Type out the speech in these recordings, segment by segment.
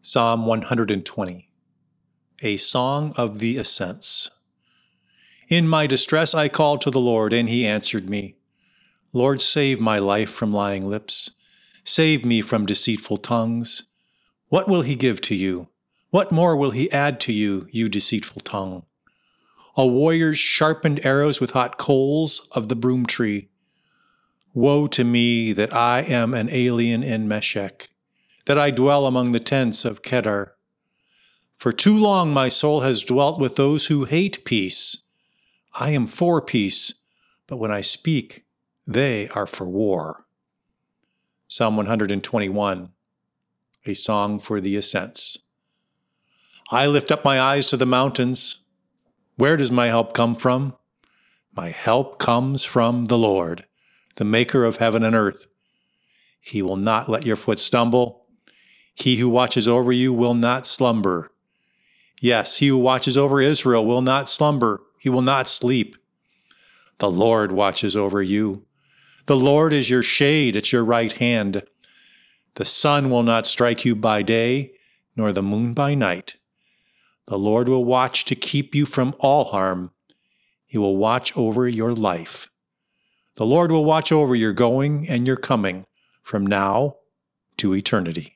Psalm 120, a song of the ascents. In my distress I called to the Lord, and he answered me. Lord, save my life from lying lips. Save me from deceitful tongues. What will he give to you? What more will he add to you, you deceitful tongue? A warrior's sharpened arrows with hot coals of the broom tree. Woe to me that I am an alien in Meshech, that I dwell among the tents of Kedar. For too long my soul has dwelt with those who hate peace. I am for peace, but when I speak, they are for war. Psalm 121, a song for the ascents. I lift up my eyes to the mountains. Where does my help come from? My help comes from the Lord, the maker of heaven and earth. He will not let your foot stumble. He who watches over you will not slumber. Yes, he who watches over Israel will not slumber. He will not sleep. The Lord watches over you. The Lord is your shade at your right hand. The sun will not strike you by day, nor the moon by night. The Lord will watch to keep you from all harm. He will watch over your life. The Lord will watch over your going and your coming from now to eternity.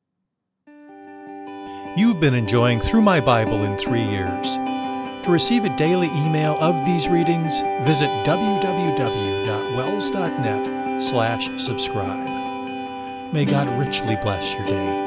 You've been enjoying Through My Bible in 3 Years. To receive a daily email of these readings, visit www.wells.net/subscribe. May God richly bless your day.